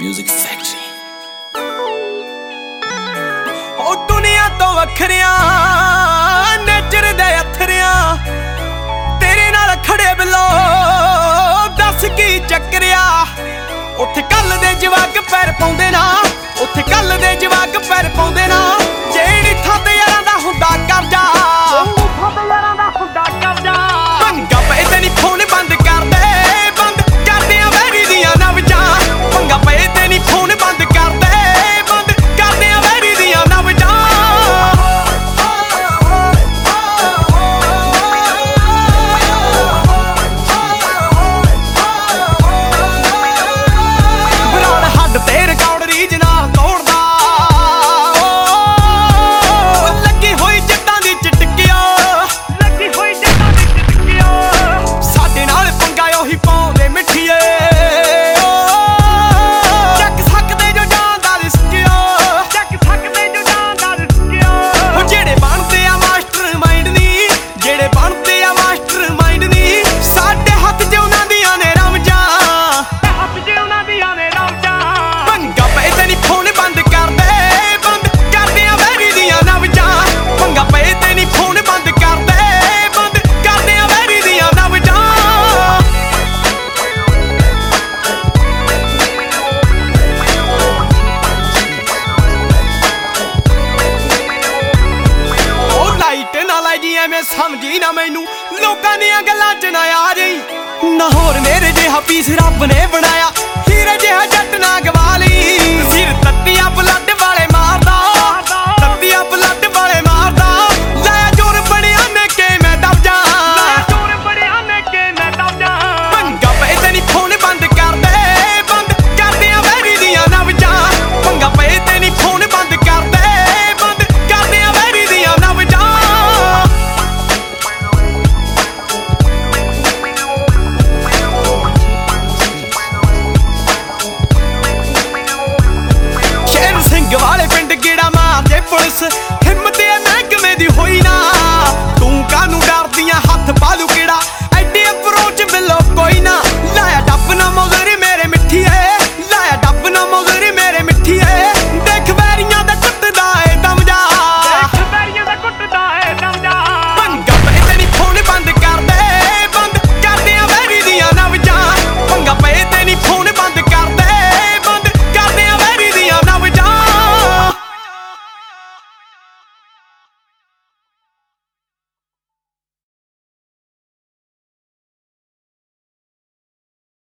Music Factory। ओ दुनिया तो वखरिया nature दे अथरिया तेरे नाल खड़े बिलो दस की चक्रिया। उत्थे कल दे जवाक पैर पाउंदे ना, उत्थे कल दे जवाक पैर पाउंदे ना। जेड़ी थद यारां दा हुंदा करजा, पंगा पे ते नी फोन बंद कर दे, बंद कर दियां वैरी दियां नवजां। पंगा पे ते नी फोन बंद कर दे, बंद कर दियां वैरी दियां नवजां। ਬਰਾੜ ਹੱਡ ਤੇ ਰਿਕਾਰਡ ਰੀਝ ਨਾਲ ਤੋੜਦਾ, ਲੱਗੀ ਹੋਈ ਜੱਟਾਂ ਦੀ ਚਟਕਿਆ, ਲੱਗੀ ਹੋਈ ਜੱਟਾਂ ਦੀ ਚਟਕਿਆ। ਸਾਡੇ ਨਾਲ ਪੰਗਾ ਉਹੀ ਪਾਉਂਦੇ ਮਿੱਠੀਏ, ਚੱਕ ਸਕਦੇ ਜੋ ਜਾਨ ਦਾ ਰਿਸਕਿਆ, ਚੱਕ ਸਕਦੇ ਜੋ ਜਾਨ ਦਾ ਰਿਸਕਿਆ। ਉਹ ਜਿਹੜੇ ਬਣਦੇ ਆ ਮਾਸਟਰ ਮਾਈਂਡ ਨੀ, ਜਿਹੜੇ ਬਣਦੇ ਆ ਮਾਸਟਰ ਮਾਈਂਡ ਨੀ, ਸਾਡੇ ਹੱਥ 'ਚ ਉਹਨਾਂ ਦੀਆਂ ਨੇ ਰਮਜਾਂ, ਹੱਥ 'ਚ ਉਹਨਾਂ ਦੀਆਂ ਨੇ ਰਮਜਾਂ। ਪੰਗਾ ਪਏ ਤੇ ਨੀ ਫੋਨ ਬੰਦ ਕਰ ਦੇ, ਬੰਦ ਕਰਦੇ ਆ ਵੈਰੀ ਦੀਆਂ ਨਵਜਾਂ। ਪੰਗਾ ਪਏ ਤੇ ਨੀ ਫੋਨ ਬੰਦ ਕਰ ਦੇ, ਬੰਦ ਕਰਦੇ ਆ ਵੈਰੀ ਦੀਆਂ ਨਵਜਾਂ। ਉਹ ਲਾਈਟ ਨਾ ਲਾਈ ਜੀ ਐਵੇਂ ਸਮਝੀ ਨਾ ਮੈਨੂੰ, ਲੋਕਾਂ ਦੀਆਂ ਗੱਲਾਂ 'ਚ ਨਾ ਆ ਜਾਈ। ਨਾ ਹੋਰ ਮੇਰੇ ਜਿਹਾ ਪੀਸ ਰੱਬ ਨੇ ਬਣਾਇਆ, ਹੀਰੇ ਜਿਹਾ ਜੱਟ ਨਾ ਗਵਾ ਲਈ। ਸਿਰ ਤੱਤੀਆ ਬਲੱਡ